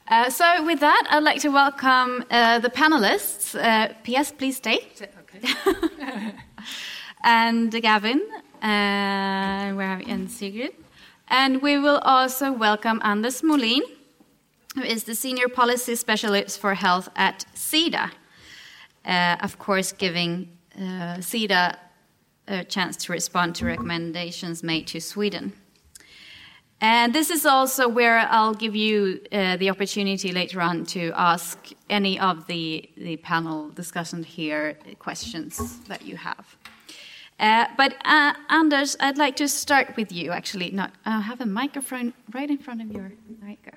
So with that, I'd like to welcome the panelists. P.S., please stay. Okay. And Gavin, and Sigrid. And we will also welcome Anders Molin, who is the Senior Policy Specialist for Health at SIDA. Of course, giving SIDA a chance to respond to recommendations made to Sweden. And this is also where I'll give you the opportunity later on to ask any of the panel discussion here questions that you have. But Anders, I'd like to start with you, actually. I have a microphone right in front of your mic.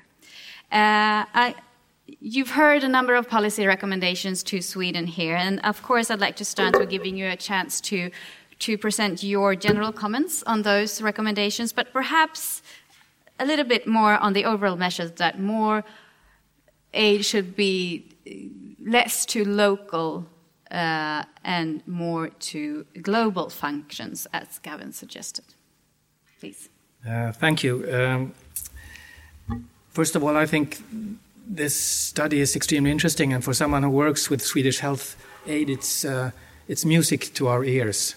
You've heard a number of policy recommendations to Sweden here, and of course I'd like to start with giving you a chance to present your general comments on those recommendations, but perhaps a little bit more on the overall measures that more aid should be less to local and more to global functions, as Gavin suggested. Please. Thank you. First of all, I think this study is extremely interesting, and for someone who works with Swedish health aid, it's music to our ears.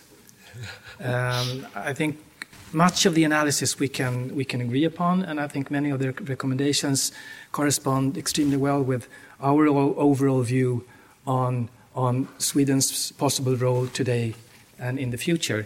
I think much of the analysis we can agree upon, and I think many of the recommendations correspond extremely well with our overall view on Sweden's possible role today and in the future.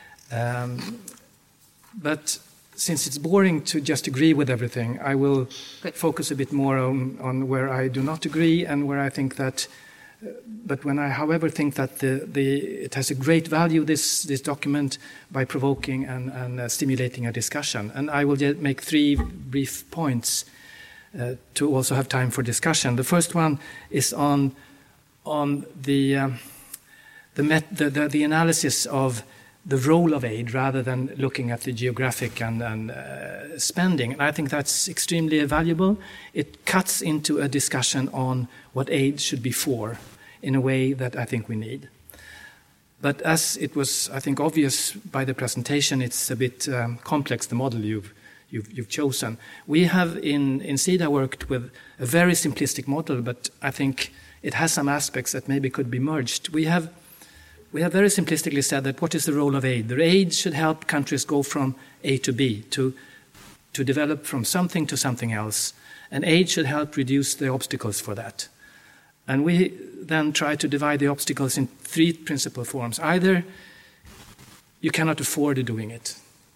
But since it's boring to just agree with everything, I will focus a bit more on where I do not agree and where I think that. But when I, however, think that it has a great value, this document, by provoking and stimulating a discussion. And I will make 3 brief points to also have time for discussion. The first one is on the analysis of the role of aid rather than looking at the geographic and spending. And I think that's extremely valuable. It cuts into a discussion on what aid should be for in a way that I think we need. But as it was, I think, obvious by the presentation, it's a bit complex, the model you've chosen. We have in SIDA worked with a very simplistic model, but I think it has some aspects that maybe could be merged. We have very simplistically said that what is the role of aid? The aid should help countries go from A to B, to develop from something to something else. And aid should help reduce the obstacles for that. And we then try to divide the obstacles in 3 principal forms. Either you cannot afford doing it,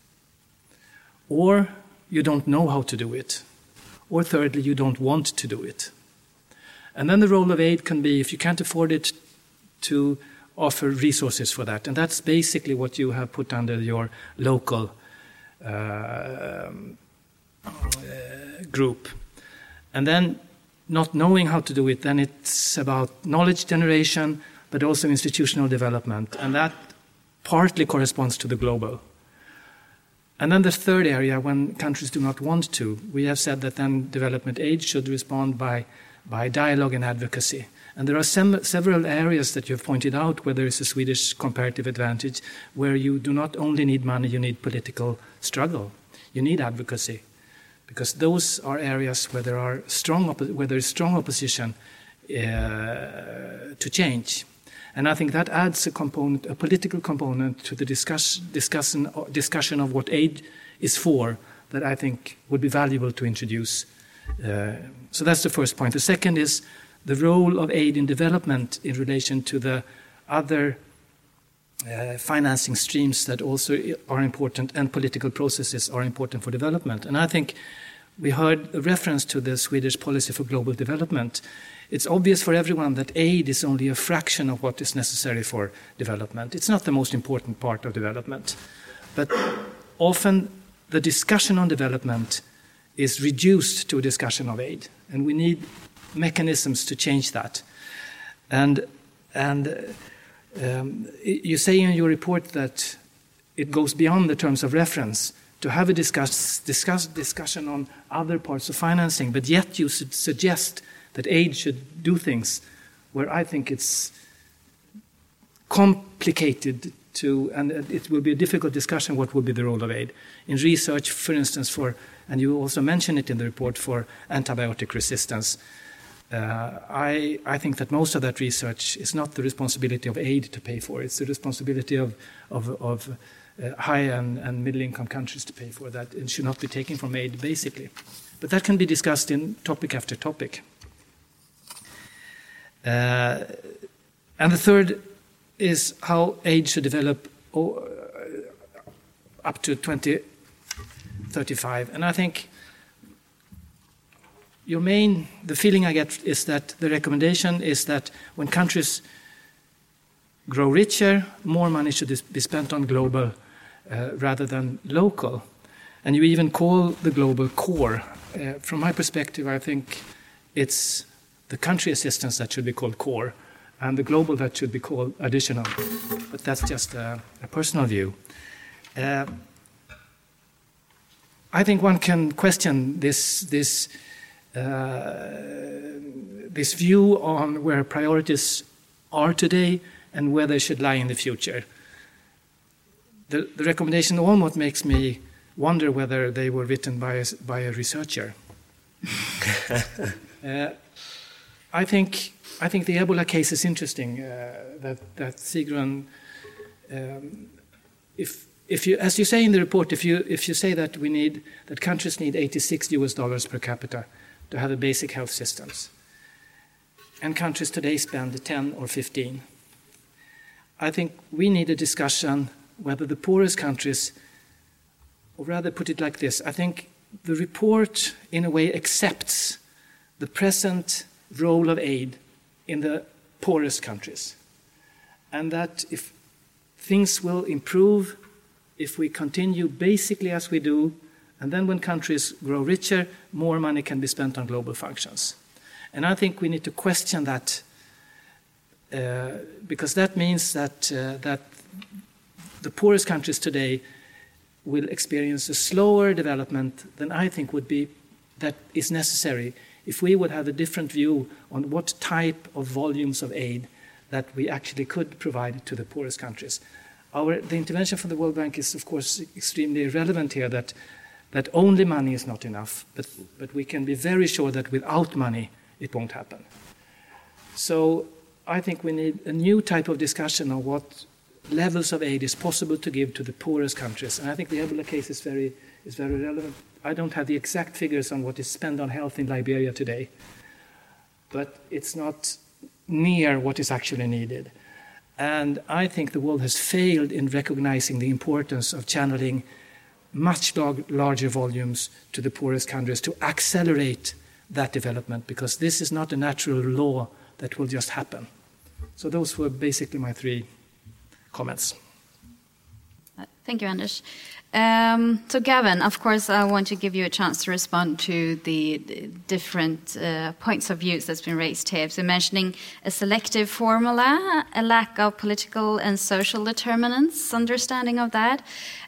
or you don't know how to do it, or thirdly, you don't want to do it. And then the role of aid can be, if you can't afford it, to offer resources for that. And that's basically what you have put under your local group. And then not knowing how to do it, then it's about knowledge generation, but also institutional development. And that partly corresponds to the global. And then the third area, when countries do not want to, we have said that then development aid should respond by dialogue and advocacy. And there are several areas that you've pointed out where there is a Swedish comparative advantage, where you do not only need money, you need political struggle. You need advocacy. Because those are areas where there is strong opposition to change. And I think that adds a political component to the discussion of what aid is for, that I think would be valuable to introduce. So that's the first point. The second is the role of aid in development in relation to the other financing streams that also are important, and political processes are important for development. And I think we heard a reference to the Swedish policy for global development. It's obvious for everyone that aid is only a fraction of what is necessary for development. It's not the most important part of development. But often the discussion on development is reduced to a discussion of aid. And we need mechanisms to change that. And you say in your report that it goes beyond the terms of reference to have a discussion on other parts of financing, but yet you suggest that aid should do things where I think it's complicated and it will be a difficult discussion what will be the role of aid. In research, for instance, for and you also mention it in the report, for antibiotic resistance. I think that most of that research is not the responsibility of aid to pay for. It's the responsibility of high and middle-income countries to pay for that. It should not be taken from aid, basically. But that can be discussed in topic after topic. And the third is how aid should develop up to 2035. And I think the feeling I get is that the recommendation is that when countries grow richer, more money should be spent on global rather than local. And you even call the global core. From my perspective, I think it's the country assistance that should be called core, and the global that should be called additional. But that's just a personal view. I think one can question this view on where priorities are today and where they should lie in the future. The recommendation almost makes me wonder whether they were written by a researcher. I think the Ebola case is interesting. That Sigrun, if you, as you say in the report, if you say that countries need $86 per capita to have a basic health systems, and countries today spend 10 or 15, I think we need a discussion whether the poorest countries, or rather put it like this, I think the report in a way accepts the present role of aid in the poorest countries, and that if things will improve if we continue basically as we do, and then when countries grow richer, more money can be spent on global functions. And I think we need to question that, because that means that the poorest countries today will experience a slower development than I think that is necessary if we would have a different view on what type of volumes of aid that we actually could provide to the poorest countries. The intervention from the World Bank is, of course, extremely relevant here, that only money is not enough, but we can be very sure that without money it won't happen. So I think we need a new type of discussion on what levels of aid is possible to give to the poorest countries. And I think the Ebola case is very relevant. I don't have the exact figures on what is spent on health in Liberia today, but it's not near what is actually needed. And I think the world has failed in recognizing the importance of channeling much larger volumes to the poorest countries to accelerate that development, because this is not a natural law that will just happen. So those were basically my 3 comments. Thank you, Anders. So Gavin, of course, I want to give you a chance to respond to the different points of views that's been raised here. So mentioning a selective formula, a lack of political and social determinants, understanding of that,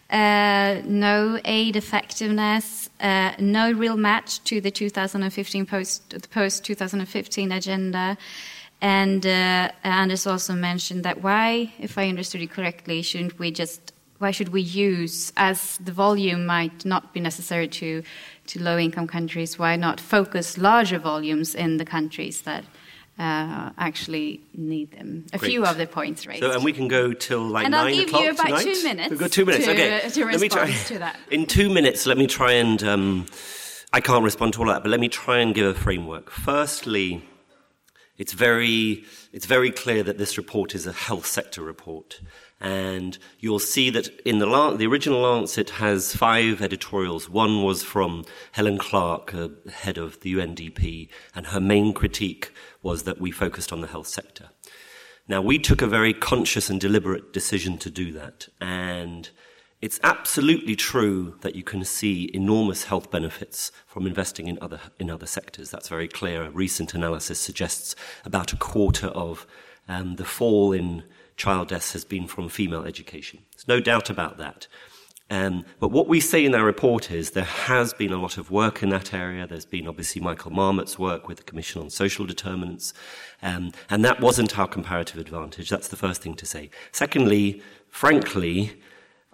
no aid effectiveness, no real match to the 2015 post-2015 agenda. And Anders also mentioned that why, if I understood you correctly, why should we use, as the volume might not be necessary to low-income countries, why not focus larger volumes in the countries that actually need them? A few of the points raised. So, and we can go till 9 o'clock tonight? And I'll give you about 2 minutes. We've got 2 minutes, okay. To respond to that. In 2 minutes, let me try and... I can't respond to all that, but let me try and give a framework. Firstly, it's very clear that this report is a health sector report. And you'll see that in the original Lancet has 5 editorials. One was from Helen Clark, head of the UNDP, and her main critique was that we focused on the health sector. Now, we took a very conscious and deliberate decision to do that, and it's absolutely true that you can see enormous health benefits from investing in other sectors. That's very clear. A recent analysis suggests about a quarter of the fall in child deaths has been from female education. There's no doubt about that. But what we say in our report is there has been a lot of work in that area. There's been obviously Michael Marmot's work with the Commission on Social Determinants, and that wasn't our comparative advantage. That's the first thing to say. Secondly, frankly,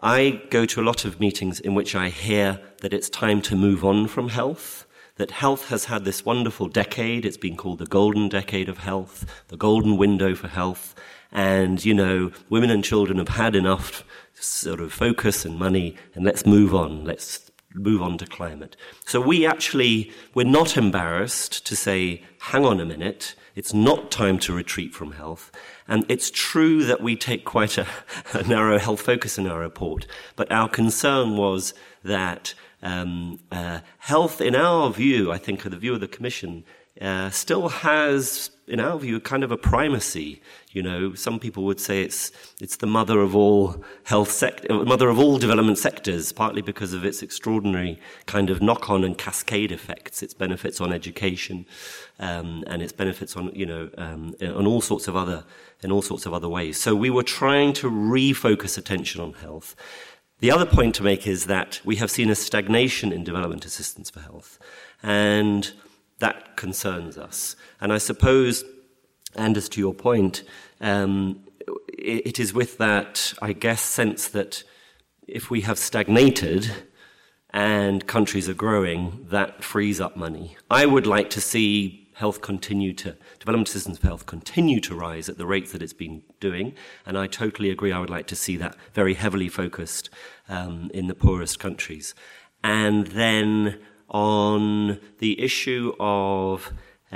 I go to a lot of meetings in which I hear that it's time to move on from health, that health has had this wonderful decade. It's been called the golden decade of health, the golden window for health. And, you know, women and children have had enough sort of focus and money, and let's move on. Let's move on to climate. So we're not embarrassed to say, hang on a minute, it's not time to retreat from health. And it's true that we take quite a narrow health focus in our report, but our concern was that health, in our view, I think, of the view of the Commission, still has, in our view, kind of a primacy. You know, some people would say it's the mother of all mother of all development sectors, partly because of its extraordinary kind of knock-on and cascade effects, its benefits on education, and its benefits on, you know, on all sorts of other ways. So we were trying to refocus attention on health. The other point to make is that we have seen a stagnation in development assistance for health, and that concerns us. And I suppose, Anders, to your point, it is with that, I guess, sense that if we have stagnated and countries are growing, that frees up money. I would like to see development assistance for health continue to rise at the rates that it's been doing, and I totally agree. I would like to see that very heavily focused in the poorest countries. And then on the issue of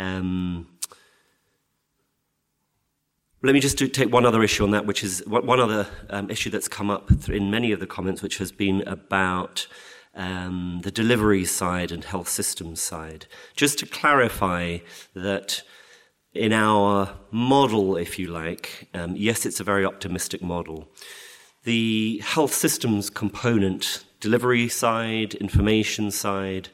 let me just take one other issue on that, which is one other issue that's come up in many of the comments, which has been about the delivery side and health systems side. Just to clarify that in our model, if you like, yes, it's a very optimistic model. The health systems component, delivery side, information side,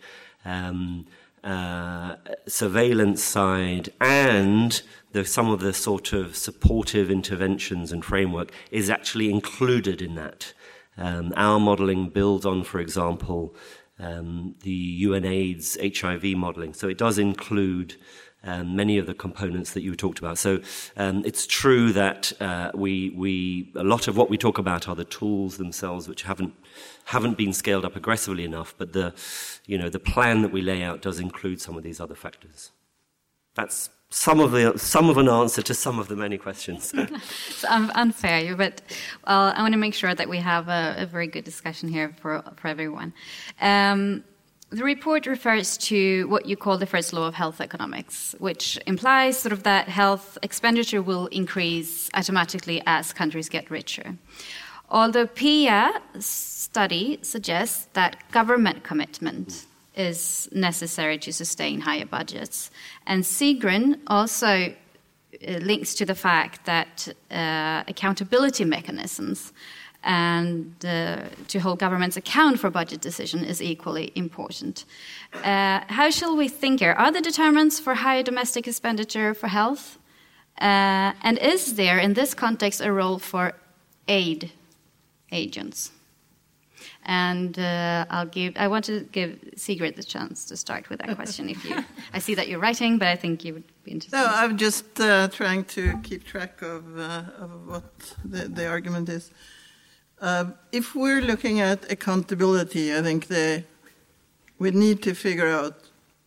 surveillance side, and some of the sort of supportive interventions and framework is actually included in that. Our modelling builds on, for example, the UNAIDS HIV modelling. So it does include many of the components that you talked about. So it's true that a lot of what we talk about are the tools themselves, which haven't been scaled up aggressively enough. But the plan that we lay out does include some of these other factors. That's some of an answer to some of the many questions. It's unfair, but I want to make sure that we have a very good discussion here for everyone. The report refers to what you call the first law of health economics, which implies sort of that health expenditure will increase automatically as countries get richer. Although PIA study suggests that government commitment is necessary to sustain higher budgets. And Sigrid also links to the fact that accountability mechanisms and to hold governments account for budget decision is equally important. How shall we think here? Are there determinants for higher domestic expenditure for health? And is there, in this context, a role for aid agents? And I want to give Sigrid the chance to start with that question. I see that you're writing, but I think you would be interested. No, I'm just trying to keep track of what the argument is. If we're looking at accountability, I think we need to figure out,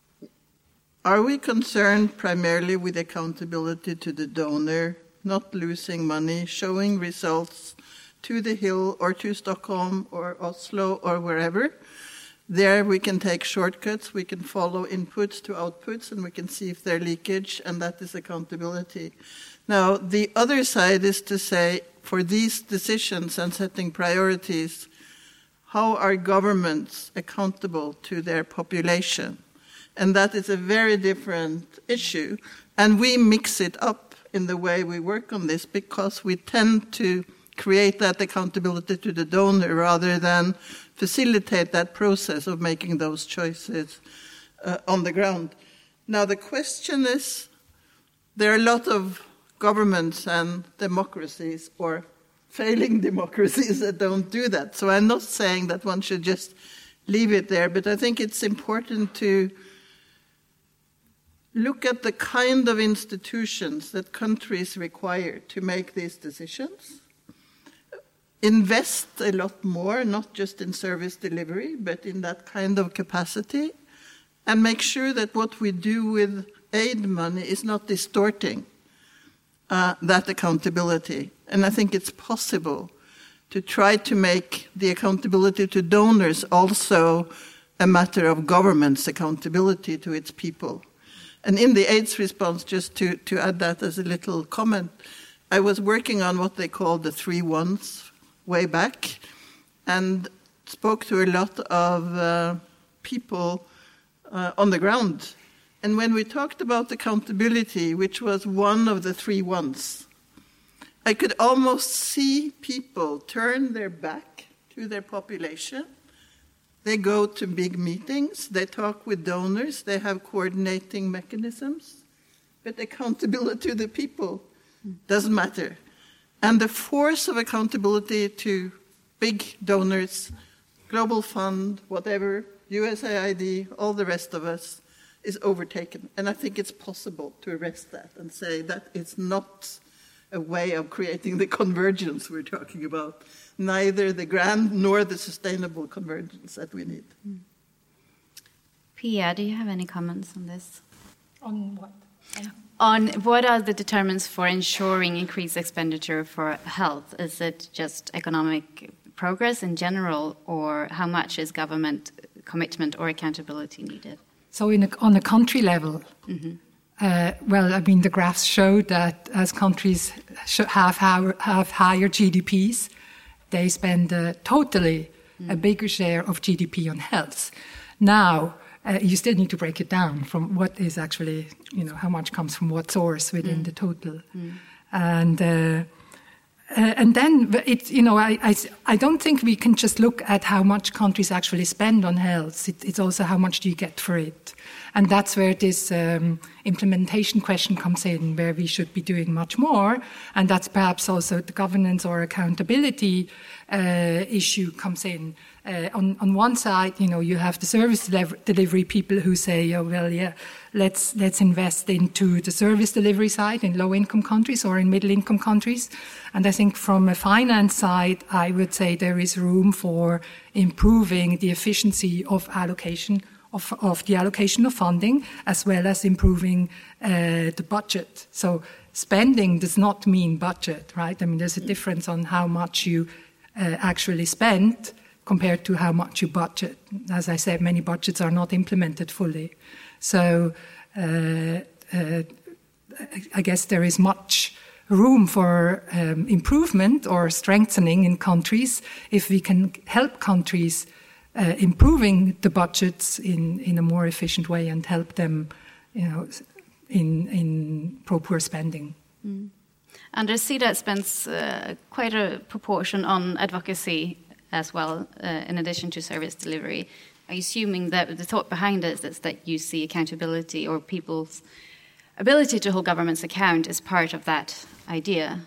are we concerned primarily with accountability to the donor, not losing money, showing results to the Hill or to Stockholm or Oslo or wherever? There we can take shortcuts, we can follow inputs to outputs, and we can see if there's leakage, and that is accountability. Now, the other side is to say, for these decisions and setting priorities, how are governments accountable to their population? And that is a very different issue. And we mix it up in the way we work on this because we tend to create that accountability to the donor rather than facilitate that process of making those choices on the ground. Now, the question is, there are a lot of governments and democracies or failing democracies that don't do that. So I'm not saying that one should just leave it there, but I think it's important to look at the kind of institutions that countries require to make these decisions. invest a lot more, not just in service delivery, but in that kind of capacity, and make sure that what we do with aid money is not distorting that accountability. And I think it's possible to try to make the accountability to donors also a matter of government's accountability to its people. And in the AIDS response, just to add that as a little comment, I was working on what they call the 3 1s way back, and spoke to a lot of people on the ground. And when we talked about accountability, which was one of the 3 1s, I could almost see people turn their back to their population. They go to big meetings, they talk with donors, they have coordinating mechanisms, but accountability to the people doesn't matter. And the force of accountability to big donors, Global Fund, whatever, USAID, all the rest of us, is overtaken. And I think it's possible to arrest that and say that it's not a way of creating the convergence we're talking about, neither the grand nor the sustainable convergence that we need. Pia, do you have any comments on this? On what? On what are the determinants for ensuring increased expenditure for health? Is it just economic progress in general, or how much is government commitment or accountability needed? So on a country level, the graphs show that as countries have higher GDPs, they spend totally a bigger share of GDP on health. Now, you still need to break it down from what is actually, how much comes from what source within the total. And then it's, I don't think we can just look at how much countries actually spend on health. It's also how much do you get for it. And that's where this implementation question comes in, where we should be doing much more. And that's perhaps also the governance or accountability issue comes in. On one side, you have the service delivery people who say, let's invest into the service delivery side in low-income countries or in middle-income countries. And I think from a finance side, I would say there is room for improving the efficiency of allocation of the allocation of funding, as well as improving the budget. So spending does not mean budget, right? I mean, there's a difference on how much you actually spend compared to how much you budget. As I said, many budgets are not implemented fully. So I guess there is much room for improvement or strengthening in countries if we can help countries improving the budgets in a more efficient way and help them, in pro-poor spending. And SIDA spends quite a proportion on advocacy as well, in addition to service delivery. Are you assuming that the thought behind it is that you see accountability or people's ability to hold governments account as part of that idea?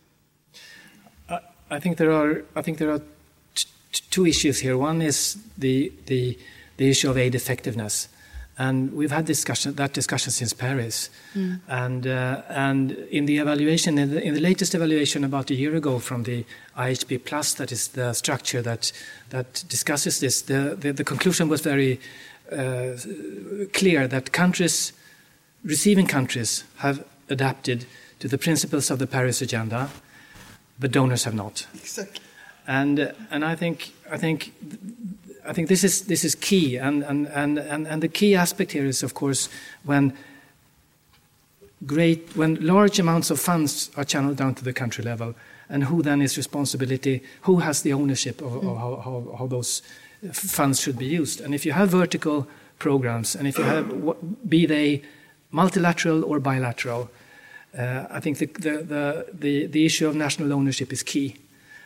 I think there are two issues here. One is the issue of aid effectiveness, and we've had that discussion since Paris. And in the evaluation, in the latest evaluation about a year ago from the IHP Plus, that is the structure that discusses this, the conclusion was very clear that receiving countries have adapted to the principles of the Paris Agenda, but donors have not. Exactly. And I think this is key, and the key aspect here is, of course, when large amounts of funds are channeled down to the country level, and who then is responsibility, who has the ownership of how those funds should be used. And if you have vertical programs, and if you have, be they multilateral or bilateral, I think the issue of national ownership is key.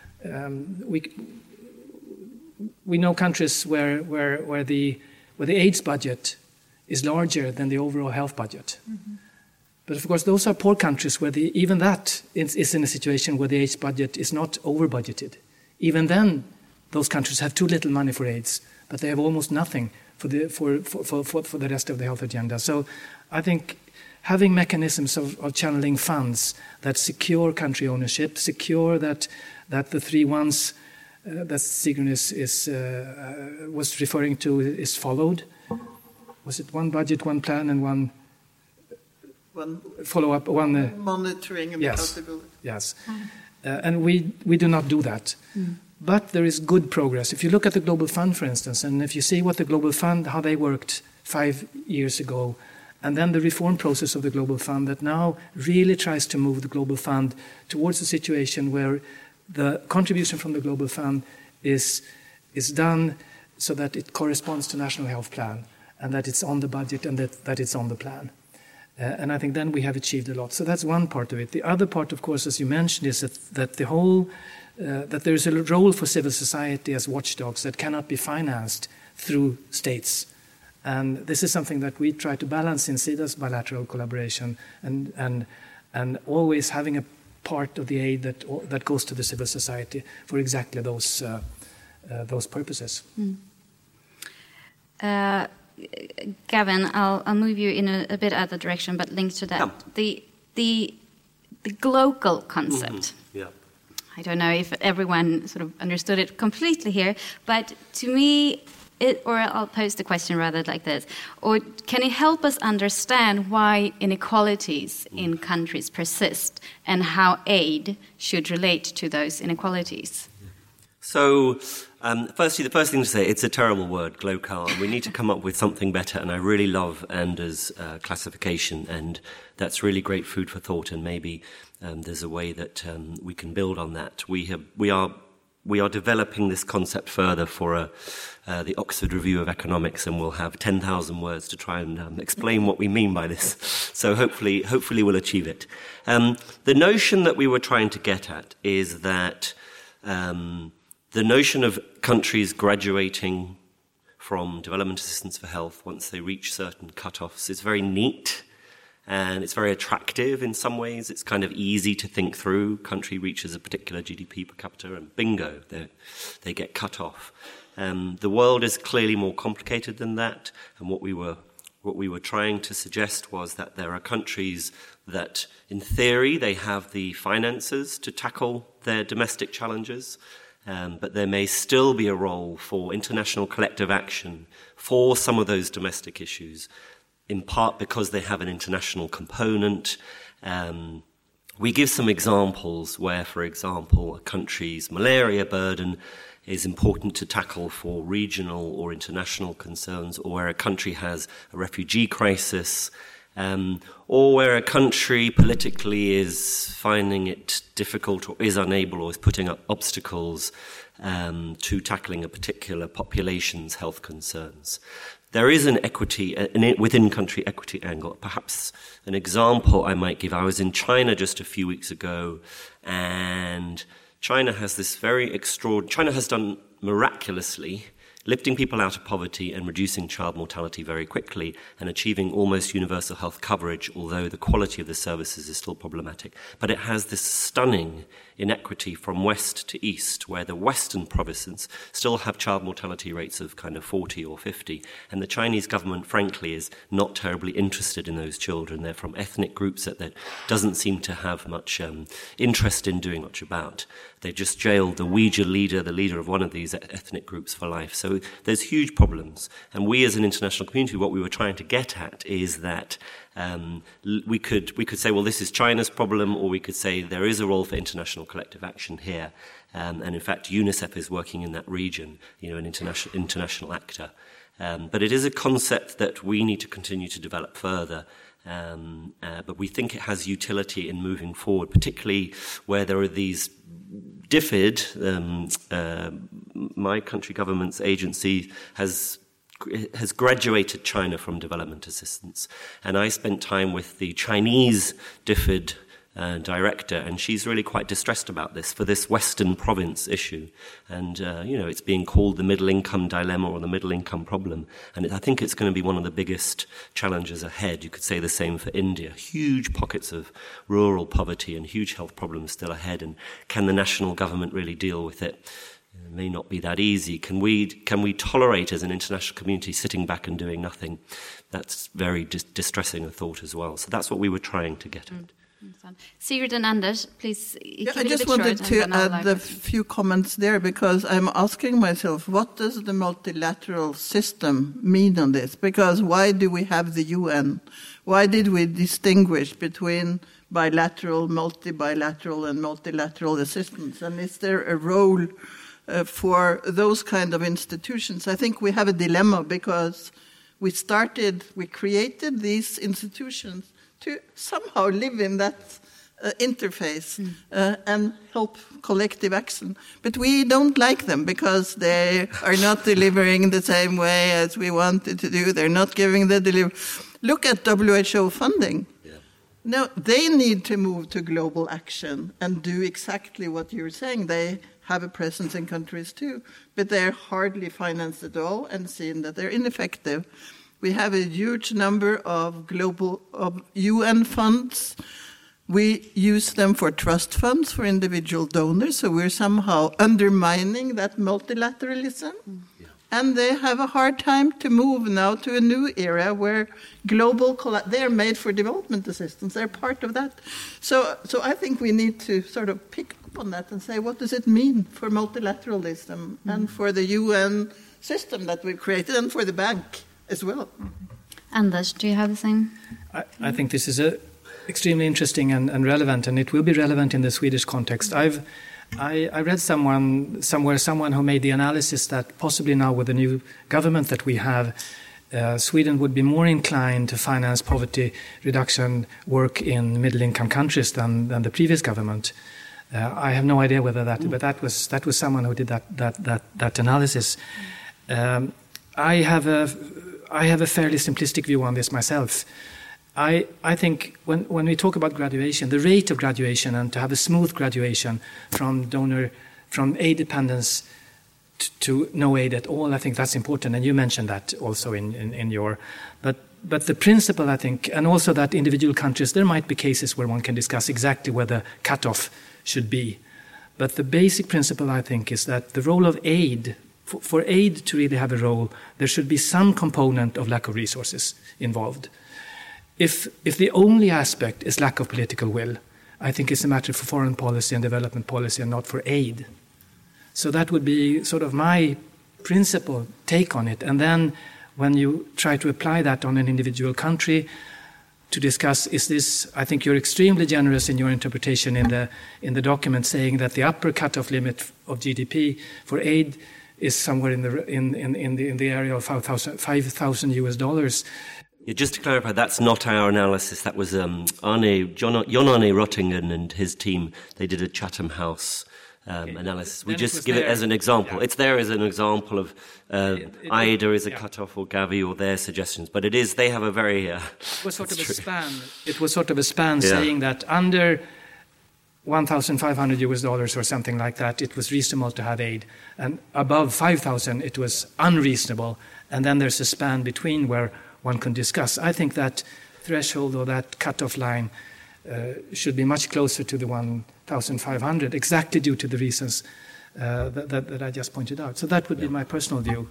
We know countries where the AIDS budget is larger than the overall health budget. But of course, those are poor countries where even that is in a situation where the AIDS budget is not over budgeted. Even then, those countries have too little money for AIDS, but they have almost nothing for the rest of the health agenda. So I think having mechanisms of channeling funds that secure country ownership, secure that the 3 ones that Sigrun was referring to is followed. Was it one budget, one plan, and one follow-up, one monitoring and accountability? Yes. And we do not do that. But there is good progress. If you look at the Global Fund, for instance, and if you see what the Global Fund, how they worked 5 years ago, and then the reform process of the Global Fund that now really tries to move the Global Fund towards a situation where the contribution from the Global Fund is done so that it corresponds to National Health Plan, and that it's on the budget and that it's on the plan. And I think then we have achieved a lot. So that's one part of it. The other part, of course, as you mentioned, is that the whole that there is a role for civil society as watchdogs that cannot be financed through states. And this is something that we try to balance in SIDA's bilateral collaboration and always having a part of the aid that goes to the civil society for exactly those purposes. Gavin, I'll move you in a bit other direction, but linked to that. Yeah. The glocal concept. Yeah. I don't know if everyone sort of understood it completely here, but to me, or I'll pose the question rather like this, or can it help us understand why inequalities in countries persist and how aid should relate to those inequalities? So, firstly, the first thing to say, it's a terrible word, glocal, and we need to come up with something better, and I really love Anders' classification, and that's really great food for thought, and maybe there's a way that we can build on that. We are developing this concept further for the Oxford Review of Economics, and we'll have 10,000 words to try and explain what we mean by this. So hopefully we'll achieve it. The notion that we were trying to get at is that the notion of countries graduating from development assistance for health once they reach certain cutoffs is very neat. And it's very attractive in some ways. It's kind of easy to think through. Country reaches a particular GDP per capita and bingo, they get cut off. The world is clearly more complicated than that. And what we were trying to suggest was that there are countries that, in theory, they have the finances to tackle their domestic challenges. But there may still be a role for international collective action for some of those domestic issues, in part because they have an international component. We give some examples where, for example, a country's malaria burden is important to tackle for regional or international concerns, or where a country has a refugee crisis, or where a country politically is finding it difficult or is unable or is putting up obstacles to tackling a particular population's health concerns. There is an equity, an within-country equity angle. Perhaps an example I might give, I was in China just a few weeks ago, and China has this very extraordinary, China has done miraculously lifting people out of poverty and reducing child mortality very quickly and achieving almost universal health coverage, although the quality of the services is still problematic. But it has this stunning inequity from west to east, where the western provinces still have child mortality rates of kind of 40 or 50, and the Chinese government, frankly, is not terribly interested in those children. They're from ethnic groups that doesn't seem to have much interest in doing much about. They just jailed the Uyghur leader, the leader of one of these ethnic groups, for life. So there's huge problems. And we as an international community, what we were trying to get at is that we could say, well, this is China's problem, or we could say there is a role for international collective action here. And in fact, UNICEF is working in that region, an international actor. But it is a concept that we need to continue to develop further. But we think it has utility in moving forward, particularly where there are these DFID, my country government's agency, has graduated China from development assistance. And I spent time with the Chinese DFID director, and she's really quite distressed about this, for this Western province issue. And, it's being called the middle-income dilemma or the middle-income problem. And I think it's going to be one of the biggest challenges ahead. You could say the same for India. Huge pockets of rural poverty and huge health problems still ahead. And can the national government really deal with it? may not be that easy. Can we tolerate as an international community sitting back and doing nothing? That's very distressing a thought as well. So that's what we were trying to get at. Sigrid and Anders, please. I just wanted to add a few comments there, because I'm asking myself, what does the multilateral system mean on this? Because why do we have the UN? Why did we distinguish between bilateral, multi-bilateral, and multilateral assistance? And is there a role for those kind of institutions? I think we have a dilemma, because we created these institutions to somehow live in that interface and help collective action. But we don't like them, because they are not delivering the same way as we wanted to do. They're not giving the delivery. Look at WHO funding. Yeah. No, they need to move to global action and do exactly what you're saying. They have a presence in countries too, but they're hardly financed at all and seen that they're ineffective. We have a huge number of UN funds. We use them for trust funds for individual donors, so we're somehow undermining that multilateralism. Yeah. And they have a hard time to move now to a new era where they're made for development assistance. They're part of that. So I think we need to sort of pick up on that and say, what does it mean for multilateralism and for the UN system that we've created, and for the bank as well? Anders, do you have the same? I think this is extremely interesting and relevant, and it will be relevant in the Swedish context. I read someone who made the analysis that possibly now with the new government that we have, Sweden would be more inclined to finance poverty reduction work in middle-income countries than the previous government. I have no idea whether that, but that was someone who did that analysis. I have a fairly simplistic view on this myself. I think when we talk about graduation, the rate of graduation, and to have a smooth graduation from aid dependence to no aid at all, I think that's important. And you mentioned that also in your, but the principle, I think, and also that individual countries, there might be cases where one can discuss exactly where the cutoff should be. But the basic principle, I think, is that the role of aid, for aid to really have a role, there should be some component of lack of resources involved. If the only aspect is lack of political will, I think it's a matter for foreign policy and development policy and not for aid. So that would be sort of my principal take on it. And then when you try to apply that on an individual country to discuss, is this, I think you're extremely generous in your interpretation in the document, saying that the upper cutoff limit of GDP for aid is somewhere in the area of $5,000 US. Yeah, just to clarify, that's not our analysis. That was Jon Arne Rottingen and his team. They did a Chatham House analysis. We just give it as an example. Yeah. It's there as an example of IDA is a cutoff, or Gavi, or their suggestions. But it is, they have a very... it was sort of a span. It was sort of a span saying that under $1,500 US or something like that, it was reasonable to have aid. And above 5,000, it was unreasonable. And then there's a span between where one can discuss. I think that threshold or that cutoff line should be much closer to the 1,500, exactly due to the reasons that I just pointed out. So that would be my personal view.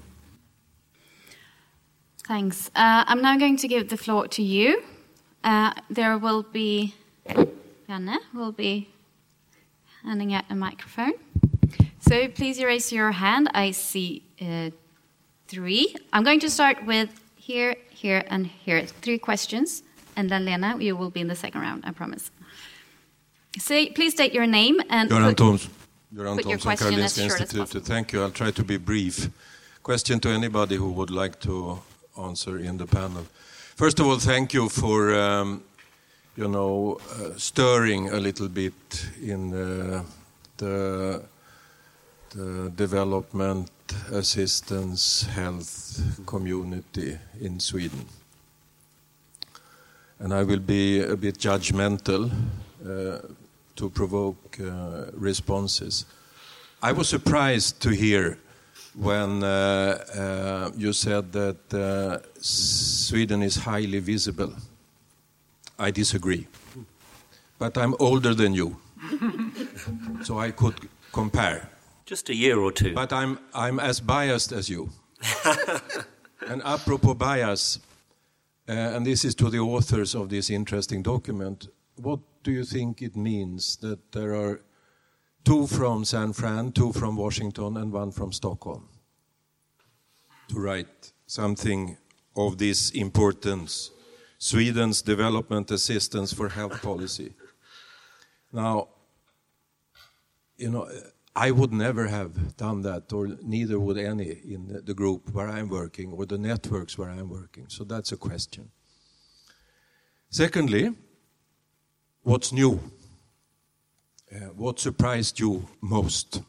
Thanks. I'm now going to give the floor to you. There will be... Janne will be handing out a microphone. So please raise your hand. I see 3. I'm going to start with here, and here. 3 questions. And then, Lena, you will be in the second round, I promise. Please state your name and Göran Thomsson, your question Karolinska Institute. Thank you. I'll try to be brief. Question to anybody who would like to answer in the panel. First of all, thank you for, stirring a little bit in the development assistance health community in Sweden. And I will be a bit judgmental to provoke responses. I was surprised to hear when you said that Sweden is highly visible. I disagree. But I'm older than you, so I could compare. Just a year or two. But I'm as biased as you. And apropos bias, and this is to the authors of this interesting document, what do you think it means that there are 2 from San Fran, 2 from Washington, and 1 from Stockholm to write something of this importance, Sweden's development assistance for health policy? Now, I would never have done that, or neither would any in the group where I'm working or the networks where I'm working. So that's a question. Secondly, what's new? What surprised you most?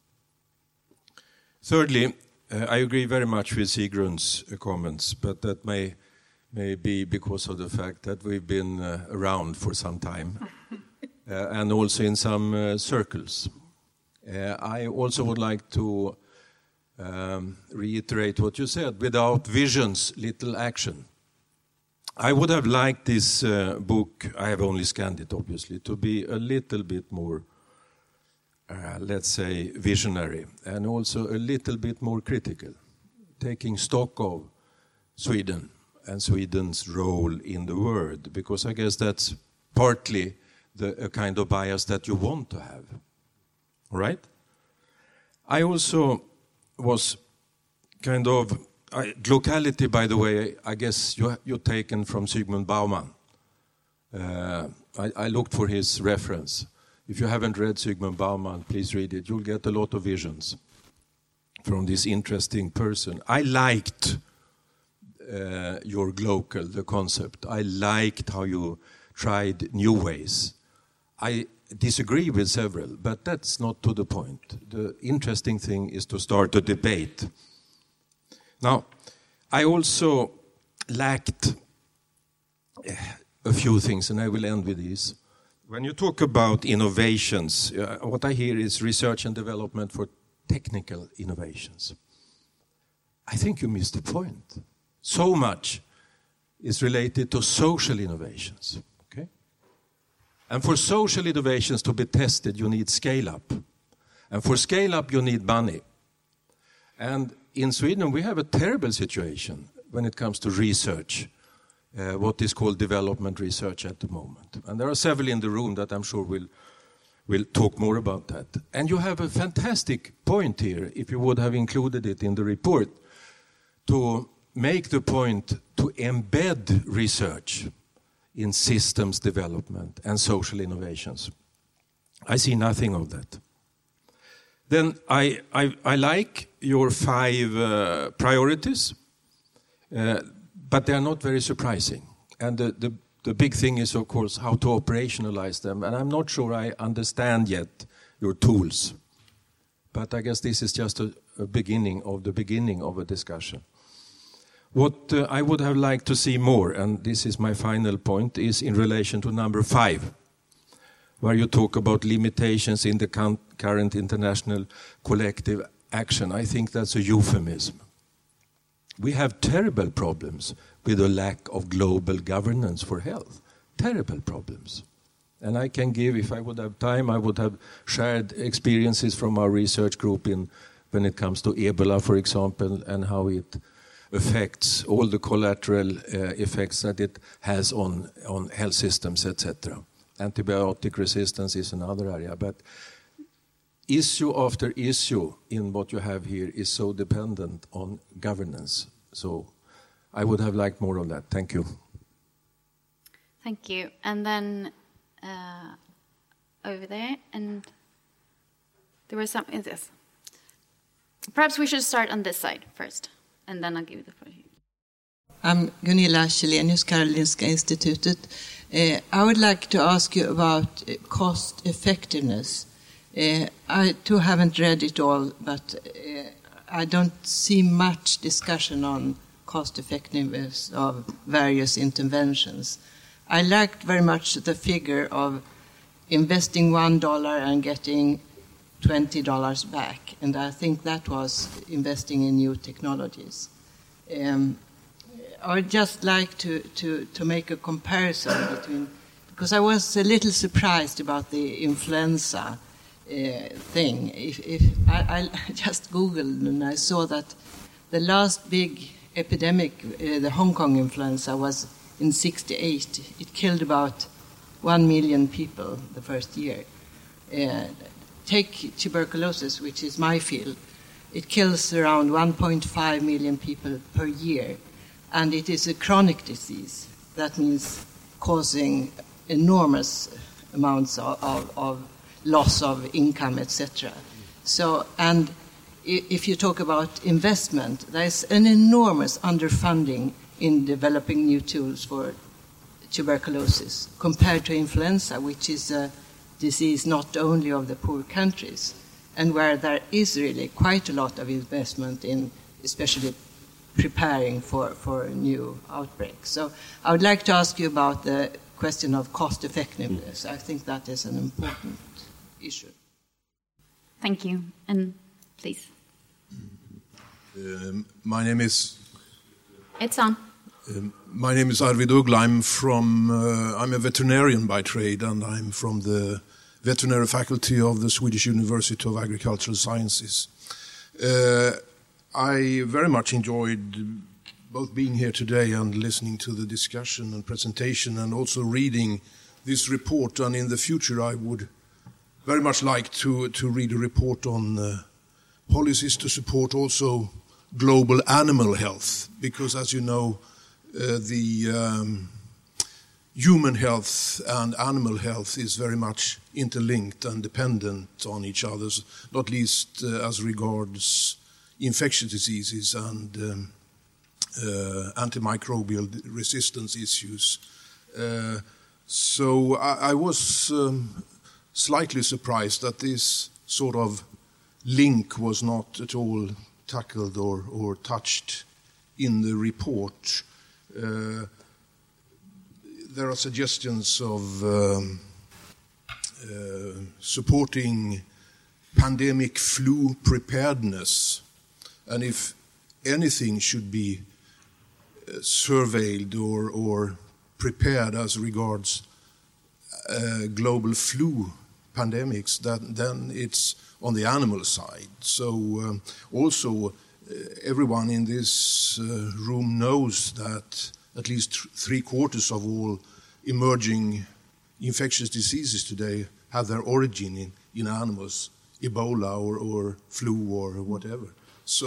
Thirdly, I agree very much with Sigrun's comments, but that may be because of the fact that we've been around for some time, and also in some circles. I also would like to reiterate what you said, without visions, little action. I would have liked this book, I have only scanned it obviously, to be a little bit more, let's say, visionary, and also a little bit more critical, taking stock of Sweden and Sweden's role in the world, because I guess that's partly a kind of bias that you want to have. Right? I also was kind of, locality, by the way, I guess you're taken from Zygmunt Bauman. I looked for his reference. If you haven't read Zygmunt Bauman, please read it. You'll get a lot of visions from this interesting person. I liked your glocal, the concept. I liked how you tried new ways. I disagree with several, but that's not to the point. The interesting thing is to start a debate. Now, I also lacked a few things, and I will end with these. When you talk about innovations, what I hear is research and development for technical innovations. I think you missed the point. So much is related to social innovations. And for social innovations to be tested, you need scale-up. And for scale-up, you need money. And in Sweden, we have a terrible situation when it comes to research, what is called development research at the moment. And there are several in the room that I'm sure will talk more about that. And you have a fantastic point here, if you would have included it in the report, to make the point to embed research in systems development and social innovations. I see nothing of that. Then I like your 5 priorities, but they are not very surprising. And the big thing is, of course, how to operationalize them. And I'm not sure I understand yet your tools. But I guess this is just a beginning of a discussion. What I would have liked to see more, and this is my final point, is in relation to number 5, where you talk about limitations in the current international collective action. I think that's a euphemism. We have terrible problems with a lack of global governance for health. Terrible problems. And I can give, if I would have time, I would have shared experiences from our research group when it comes to Ebola, for example, and how it affects all the collateral effects that it has on health systems, etc. Antibiotic resistance is another area, but issue after issue in what you have here is so dependent on governance. So I would have liked more of that. Thank you. Thank you. And then over there, and there was something. This. Perhaps we should start on this side first. And then I'll give you the floor. I'm Gunilla Källenius, Karolinska Institutet. I would like to ask you about cost effectiveness. I too haven't read it all, but I don't see much discussion on cost effectiveness of various interventions. I liked very much the figure of investing $1 and getting $20 back, and I think that was investing in new technologies. I would just like to make a comparison between, because I was a little surprised about the influenza thing. If I just Googled and I saw that the last big epidemic, the Hong Kong influenza, was in '68. It killed about 1 million people the first year. Take tuberculosis, which is my field. It kills around 1.5 million people per year, and it is a chronic disease. That means causing enormous amounts of loss of income, etc. So, and if you talk about investment, there's an enormous underfunding in developing new tools for tuberculosis compared to influenza, which is a disease not only of the poor countries, and where there is really quite a lot of investment in especially preparing for new outbreaks. So I would like to ask you about the question of cost effectiveness. I think that is an important issue. Thank you. And please. My name is... It's on. My name is Arvid Uggla. I'm a veterinarian by trade, and I'm from the veterinary faculty of the Swedish University of Agricultural Sciences. I very much enjoyed both being here today and listening to the discussion and presentation, and also reading this report. And in the future, I would very much like to read a report on policies to support also global animal health, because as you know, the human health and animal health is very much interlinked and dependent on each other, not least as regards infectious diseases and antimicrobial resistance issues. So I was slightly surprised that this sort of link was not at all tackled or touched in the report. There are suggestions of supporting pandemic flu preparedness, and if anything should be surveyed or prepared as regards global flu pandemics, then it's on the animal side. So also everyone in this room knows that at least 3/4 of all emerging infectious diseases today have their origin in animals, Ebola or flu or whatever. So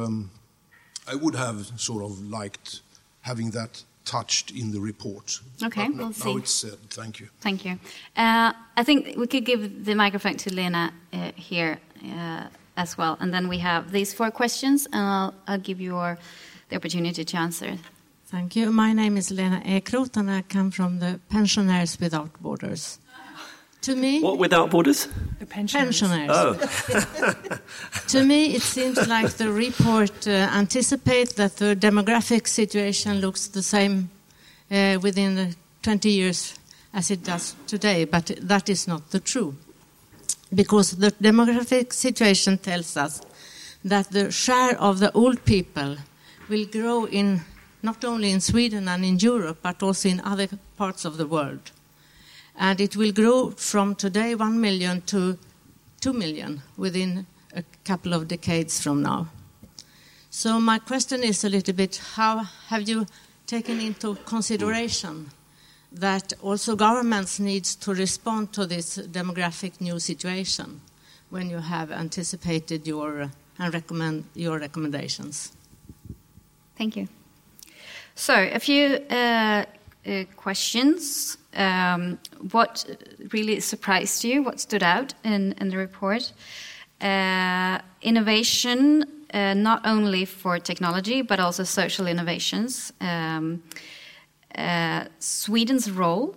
I would have sort of liked having that touched in the report. Okay, but we'll see. Now it's said. Thank you. Thank you. I think we could give the microphone to Lena here as well. And then we have these 4 questions, and I'll give you the opportunity to answer. Thank you. My name is Lena Ekroth, and I come from the Pensioners Without Borders. To me... What, Without Borders? The pensioners. Oh. To me, it seems like the report anticipates that the demographic situation looks the same within the 20 years as it does today, but that is not the true. Because the demographic situation tells us that the share of the old people will grow in not only in Sweden and in Europe, but also in other parts of the world. And it will grow from today 1 million to 2 million within a couple of decades from now. So my question is a little bit, how have you taken into consideration that also governments need to respond to this demographic new situation when you have anticipated your recommendations? Thank you. So, a few questions. What really surprised you? What stood out in the report? Innovation, not only for technology, but also social innovations. Sweden's role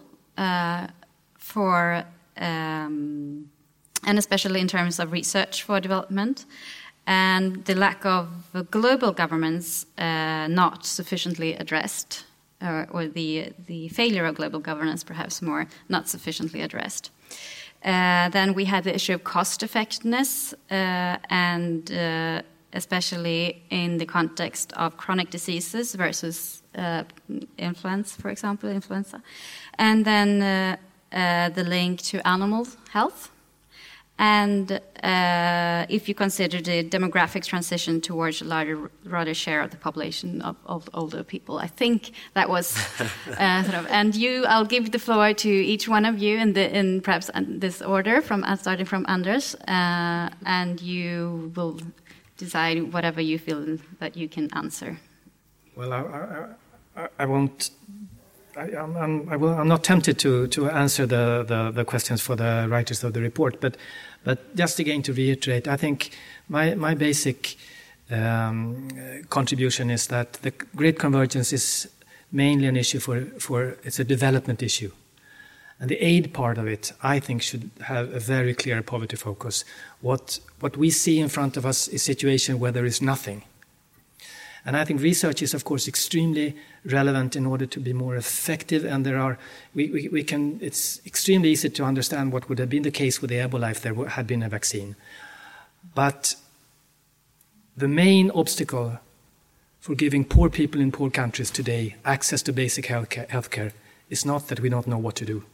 for, and especially in terms of research for development, and the lack of global governance not sufficiently addressed, or the failure of global governance perhaps more not sufficiently addressed. Then we had the issue of cost effectiveness, and especially in the context of chronic diseases versus influenza, for example, influenza. And then the link to animal health. And if you consider the demographic transition towards a larger share of the population of older people, I think that was sort of. And I'll give the floor to each one of you in perhaps this order, starting from Anders, and you will decide whatever you feel that you can answer. Well, I won't. I'm not tempted to answer the questions for the writers of the report, but just again to reiterate, I think my basic contribution is that the Great Convergence is mainly an issue for it's a development issue, and the aid part of it, I think, should have a very clear poverty focus. What we see in front of us is a situation where there is nothing. And I think research is, of course, extremely relevant in order to be more effective. And it's extremely easy to understand what would have been the case with the Ebola if there had been a vaccine. But the main obstacle for giving poor people in poor countries today access to basic healthcare is not that we don't know what to do.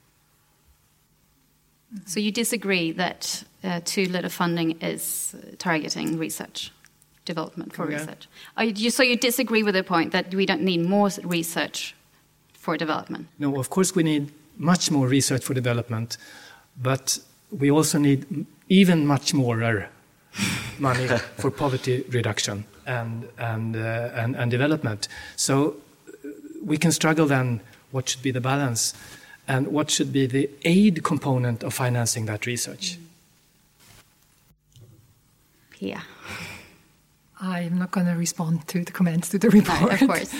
So you disagree that too little funding is targeting research? Development for research. So you disagree with the point that we don't need more research for development? No, of course we need much more research for development, but we also need even much more money for poverty reduction and development. So we can struggle then what should be the balance and what should be the aid component of financing that research. Yeah. I'm not going to respond to the comments to the report. No, of course.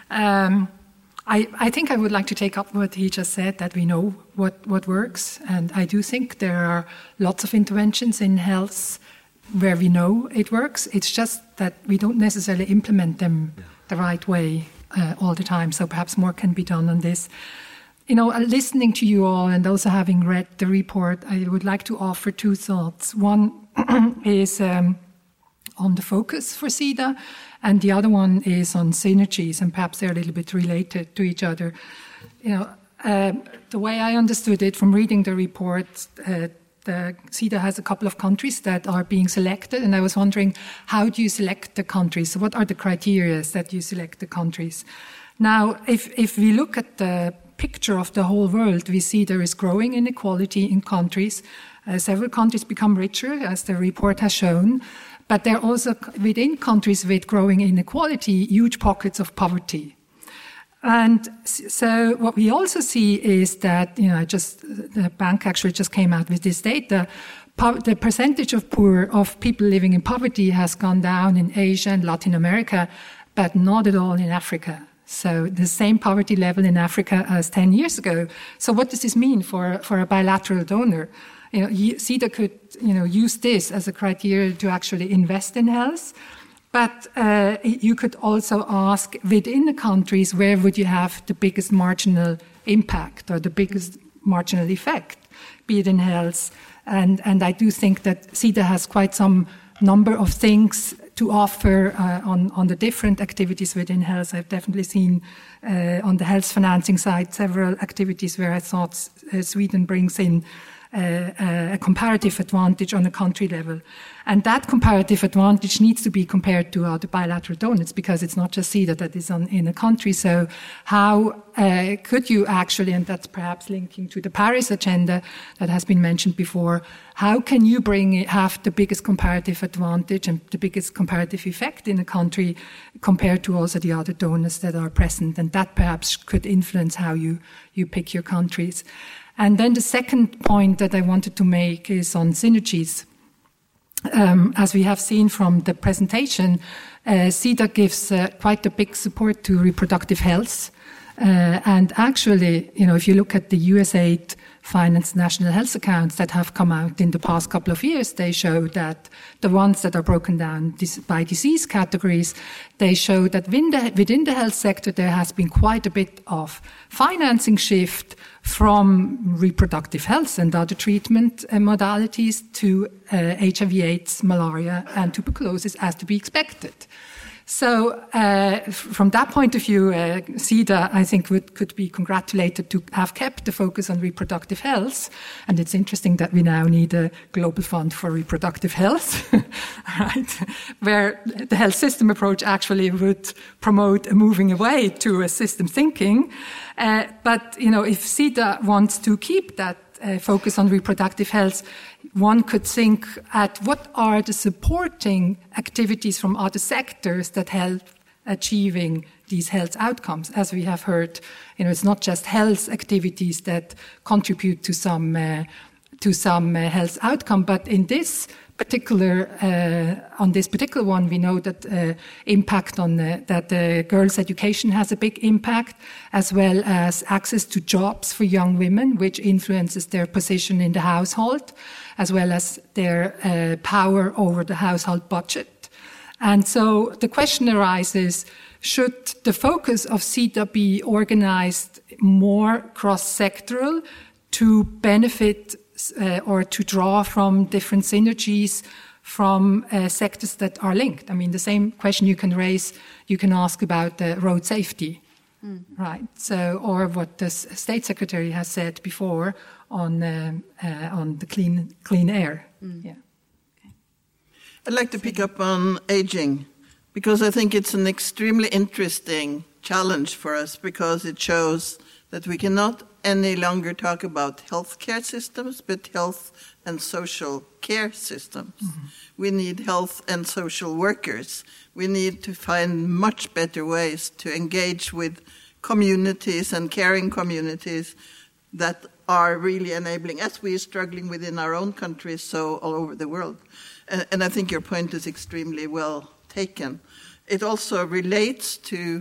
I think I would like to take up what he just said, that we know what works. And I do think there are lots of interventions in health where we know it works. It's just that we don't necessarily implement them the right way all the time. So perhaps more can be done on this. Listening to you all and also having read the report, I would like to offer two thoughts. One is on the focus for SIDA, and the other one is on synergies, and perhaps they're a little bit related to each other. The way I understood it from reading the report, the SIDA has a couple of countries that are being selected, and I was wondering, how do you select the countries? What are the criteria that you select the countries? Now, if we look at the picture of the whole world, we see there is growing inequality in countries. Several countries become richer, as the report has shown. But there are also, within countries with growing inequality, huge pockets of poverty. And so what we also see is that, the bank actually just came out with this data. The percentage of people living in poverty has gone down in Asia and Latin America, but not at all in Africa. So the same poverty level in Africa as 10 years ago. So what does this mean for a bilateral donor? SIDA could, use this as a criteria to actually invest in health. But you could also ask, within the countries, where would you have the biggest marginal impact or the biggest marginal effect, be it in health? And I do think that SIDA has quite some number of things to offer on the different activities within health. I've definitely seen on the health financing side several activities where I thought Sweden brings in a comparative advantage on a country level. And that comparative advantage needs to be compared to other bilateral donors, because it's not just SIDA that is in a country. So how could you actually, and that's perhaps linking to the Paris agenda that has been mentioned before, how can you have the biggest comparative advantage and the biggest comparative effect in a country compared to also the other donors that are present? And that perhaps could influence how you pick your countries. And then the second point that I wanted to make is on synergies. As we have seen from the presentation, SIDA gives quite a big support to reproductive health. And actually, if you look at the USAID financed national health accounts that have come out in the past couple of years, they show that the ones that are broken down by disease categories, they show that within the health sector there has been quite a bit of financing shift from reproductive health and other treatment modalities to HIV/AIDS, malaria, and tuberculosis, as to be expected. So from that point of view, SIDA, I think, could be congratulated to have kept the focus on reproductive health. And it's interesting that we now need a global fund for reproductive health, right? Where the health system approach actually would promote a moving away to a system thinking. But, if SIDA wants to keep that focus on reproductive health, one could think at what are the supporting activities from other sectors that help achieving these health outcomes. As we have heard, it's not just health activities that contribute to some health outcome, but in this particular on this particular one, we know that impact on that girls' education has a big impact, as well as access to jobs for young women, which influences their position in the household, as well as their power over the household budget. And so the question arises, should the focus of SIDA be organized more cross-sectoral to benefit or to draw from different synergies from sectors that are linked? I mean, the same question you can ask about road safety, right? So, or what the State Secretary has said before on the clean air. Yeah. Okay. I'd like to pick up on aging, because I think it's an extremely interesting challenge for us, because it shows that we cannot any longer talk about healthcare systems, but health and social care systems. Mm-hmm. We need health and social workers. We need to find much better ways to engage with communities and caring communities that are really enabling, as we are struggling within our own countries, so all over the world. And I think your point is extremely well taken. It also relates to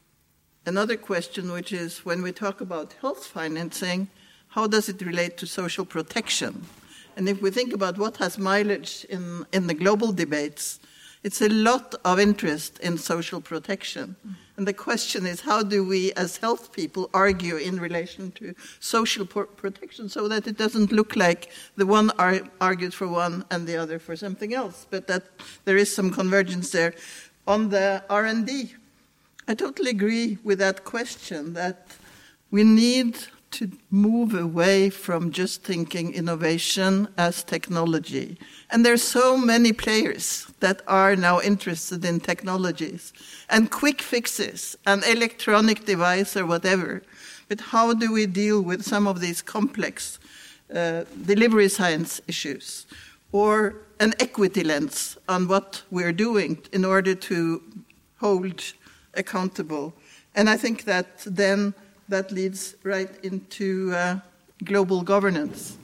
another question, which is when we talk about health financing, how does it relate to social protection? And if we think about what has mileage in the global debates, it's a lot of interest in social protection. And the question is, how do we as health people argue in relation to social protection so that it doesn't look like the one argues for one and the other for something else, but that there is some convergence there. On the R&D, I totally agree with that question, that we need to move away from just thinking innovation as technology. And there's so many players that are now interested in technologies and quick fixes, an electronic device or whatever. But how do we deal with some of these complex delivery science issues, or an equity lens on what we're doing in order to hold accountable? And I think that then that leads right into global governance.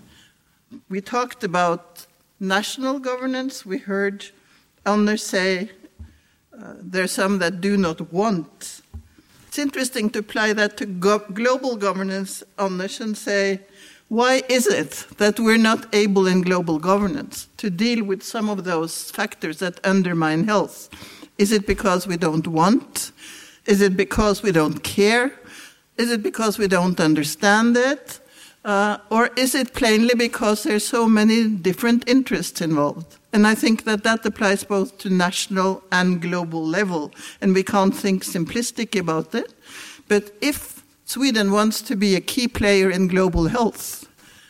We talked about national governance. We heard Anders say there are some that do not want. It's interesting to apply that to global governance, Anders, and say, why is it that we're not able in global governance to deal with some of those factors that undermine health? Is it because we don't want? Is it because we don't care? Is it because we don't understand it? Or is it plainly because there's so many different interests involved? And I think that applies both to national and global level. And we can't think simplistic about it. But if Sweden wants to be a key player in global health,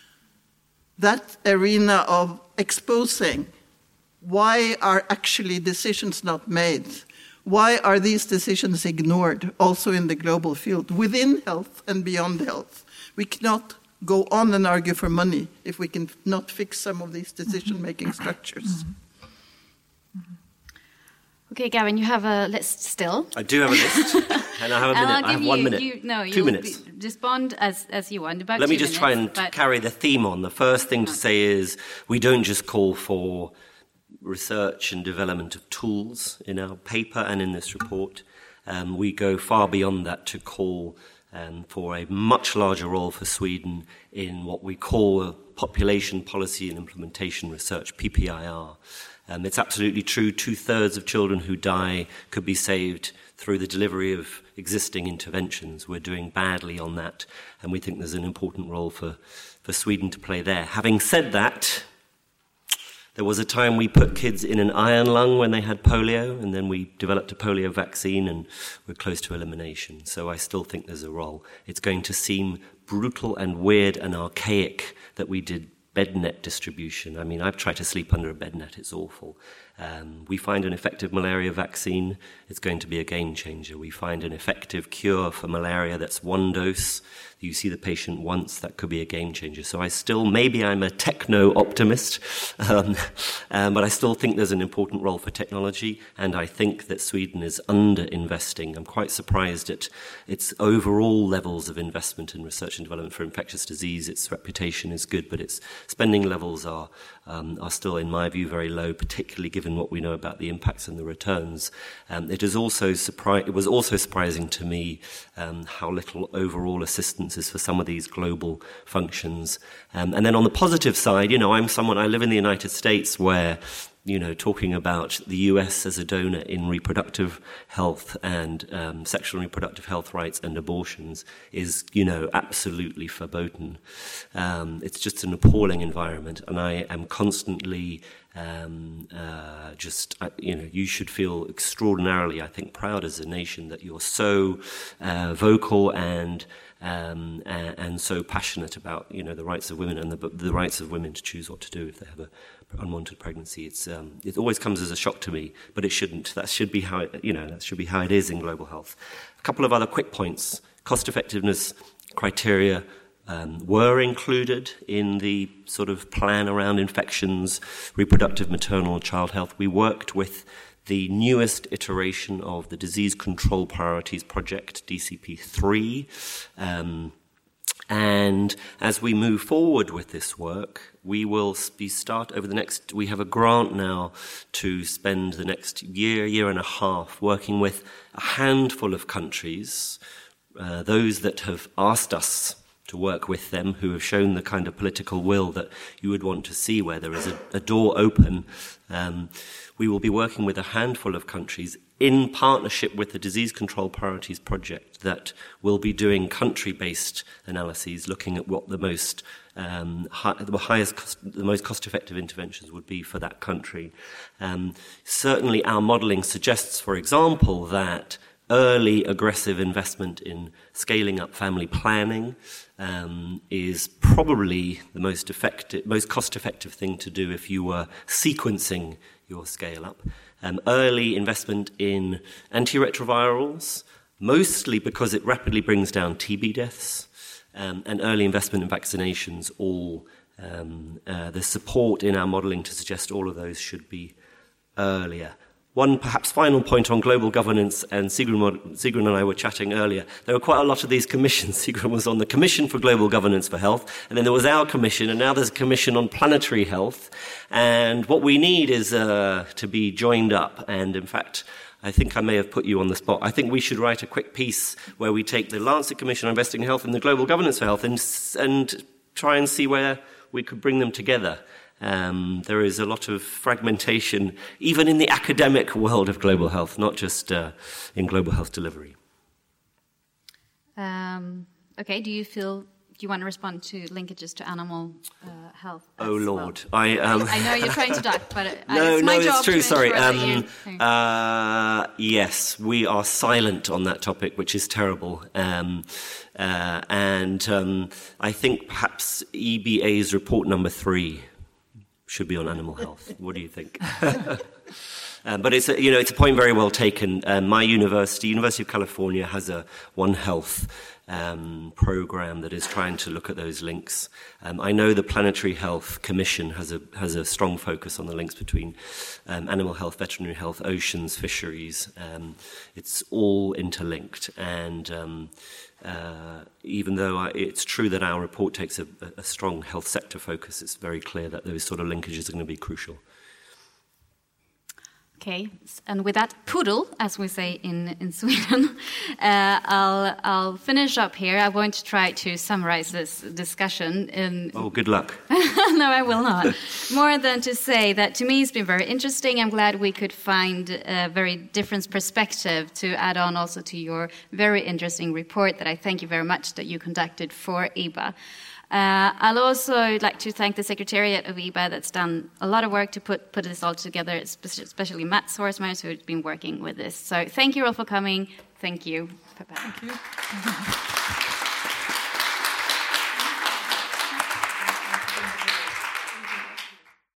that arena of exposing why are actually decisions not made, why are these decisions ignored also in the global field, within health and beyond health? We cannot go on and argue for money if we can not fix some of these decision-making structures. Okay, Gavin, you have a list still. I do have a list, and I have a minute. I have 1 minute. 2 minutes. Respond as you want. About Let me 2 just minutes, try and carry the theme on. The first thing to say is we don't just call for research and development of tools in our paper and in this report. We go far beyond that to call for a much larger role for Sweden in what we call population policy and implementation research, PPIR. It's absolutely true, 2/3 of children who die could be saved through the delivery of existing interventions. We're doing badly on that, and we think there's an important role for Sweden to play there. Having said that, There was a time we put kids in an iron lung when they had polio, and then we developed a polio vaccine, and we're close to elimination. So I still think there's a role. It's going to seem brutal and weird and archaic that we did bed net distribution. I mean, I've tried to sleep under a bed net. It's awful. We find an effective malaria vaccine. It's going to be a game changer. We find an effective cure for malaria that's one dose. You see the patient once, that could be a game changer. So maybe I'm a techno-optimist, but I still think there's an important role for technology, and I think that Sweden is under-investing. I'm quite surprised at its overall levels of investment in research and development for infectious disease. Its reputation is good, but its spending levels are still, in my view, very low, particularly given what we know about the impacts and the returns. It was also surprising to me how little overall assistance is for some of these global functions. And then on the positive side, I live in the United States where, talking about the US as a donor in reproductive health and sexual and reproductive health rights and abortions is, absolutely verboten. It's just an appalling environment, and I am constantly you should feel extraordinarily, I think, proud as a nation that you're so vocal and so passionate about the rights of women and the rights of women to choose what to do if they have an unwanted pregnancy. It always comes as a shock to me, but it shouldn't. That should be how it is in global health. A couple of other quick points: cost effectiveness criteria were included in the sort of plan around infections, reproductive, maternal, and child health. We worked with the newest iteration of the Disease Control Priorities Project, DCP3. And as we move forward with this work, we will we have a grant now to spend the next year and a half working with a handful of countries, those that have asked us to work with them, who have shown the kind of political will that you would want to see where there is a door open. We will be working with a handful of countries in partnership with the Disease Control Priorities Project that will be doing country-based analyses, looking at what the most cost-effective interventions would be for that country. Certainly our modelling suggests, for example, that early aggressive investment in scaling up family planning is probably the most cost-effective thing to do if you were sequencing your scale-up. Early investment in antiretrovirals, mostly because it rapidly brings down TB deaths, and early investment in vaccinations, there's support in our modelling to suggest all of those should be earlier. One perhaps final point on global governance, and Sigrun and I were chatting earlier. There were quite a lot of these commissions. Sigrun was on the Commission for Global Governance for Health, and then there was our commission, and now there's a commission on planetary health. And what we need is to be joined up. And in fact, I think I may have put you on the spot. I think we should write a quick piece where we take the Lancet Commission on Investing in Health and the Global Governance for Health and try and see where we could bring them together. There is a lot of fragmentation, even in the academic world of global health, not just in global health delivery. Okay, do you want to respond to linkages to animal health? Oh, Lord. Well? I know you're trying to duck, but it's true, sorry. Yes, we are silent on that topic, which is terrible. And I think perhaps EBA's report number 3 should be on animal health. What do you think? But it's a point very well taken. My University of California, has a One Health program that is trying to look at those links. I know the Planetary Health Commission has a strong focus on the links between animal health, veterinary health, oceans, fisheries. It's all interlinked, and even though it's true that our report takes a strong health sector focus, it's very clear that those sort of linkages are going to be crucial. Okay, and with that poodle, as we say in Sweden, I'll finish up here. I want to try to summarize this discussion. Oh, good luck. No, I will not. More than to say that to me it's been very interesting. I'm glad we could find a very different perspective to add on also to your very interesting report that I thank you very much that you conducted for IBA. I'll also like to thank the Secretariat of EBA that's done a lot of work to put this all together, especially Matt Sorsmers, who's been working with this. So thank you all for coming. Thank you. Bye-bye. Thank you.